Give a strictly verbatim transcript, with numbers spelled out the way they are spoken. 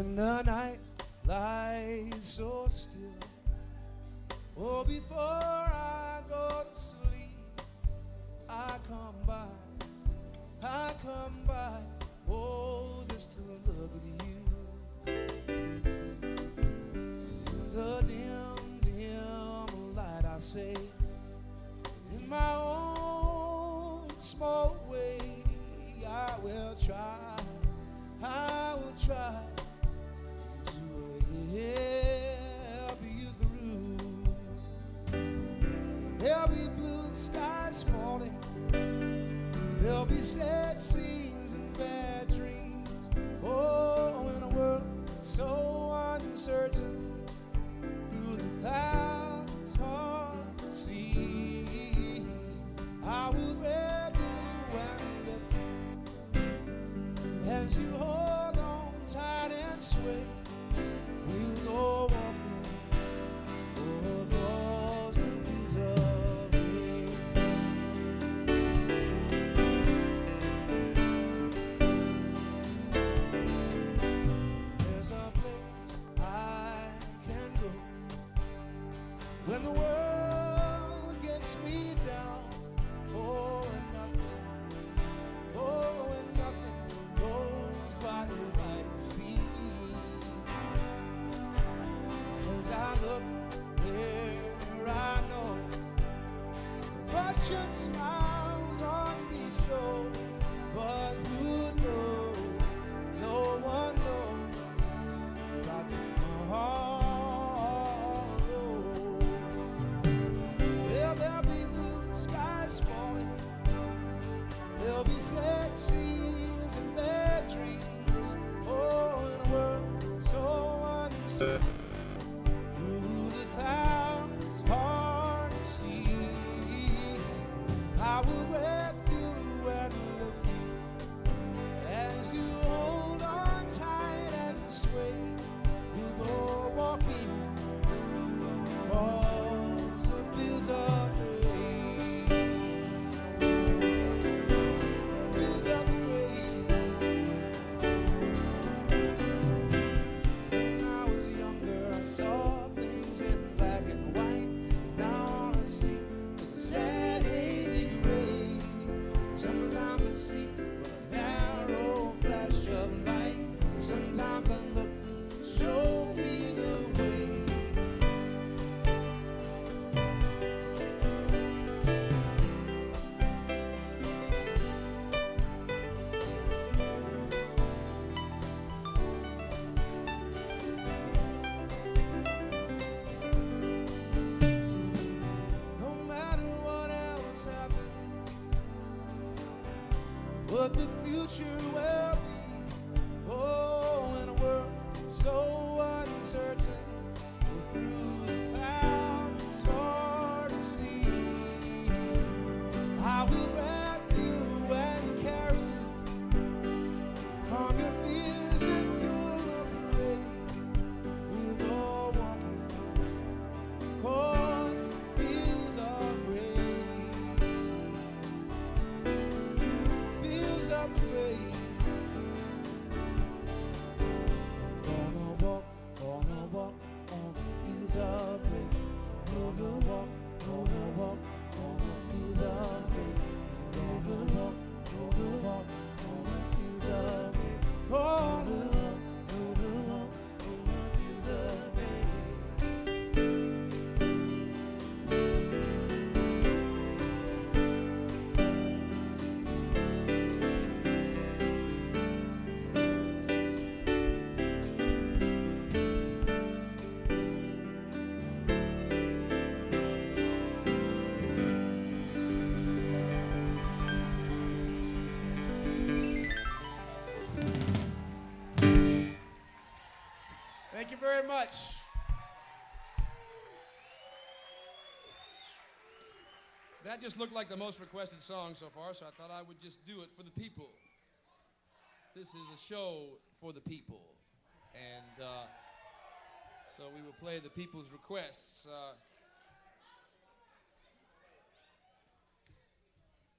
When the night lies so still, oh, before I go to sleep, I come by, I come by, oh, just to look at you. The dim, dim light, I say, in my own small way, I will try, I will try to help you through. There'll be blue skies falling, there'll be sad scenes and bad dreams. Oh, in a world so uncertain, through the clouds hard to see, I will grab you and lift you as you hold on tight and sway. We'll go walking across the fields of rain. There's a place I can go when the world gets me down. Oh, and nothing, oh, and nothing goes quite right. See, as I look there, I know fortune smiles on me so, but who knows? No one knows about tomorrow. Well, there'll be blue skies falling, there'll be sad scenes and bad dreams. Oh, in a world so uncertain, through the clouds it's hard to see, I will grab you and lift you as you hold on tight and sway. We'll go walking across the fields of rain, fields of rain. When I was younger, I saw things in black and white. Now all I see is a sad, hazy gray. Sometimes I see a narrow flash of light. Sometimes I look, show me the way. No matter what else happens, what the future will be. Oh, in a world so uncertain, through the clouds it's hard to see, I will grab you and carry you, calm your fears if you're afraid. We'll go walking across the fields of gray, fields of gray. Gonna walk, gonna walk on the fields of gray. Gonna walk, gonna walk on the fields of gray. Gonna walk, gonna walk on the fields of gray. Gonna walk, gonna walk on the fields of gray. Thank you very much. That just looked like the most requested song so far, so I thought I would just do it for the people. This is a show for the people. And uh, so we will play the people's requests. Uh,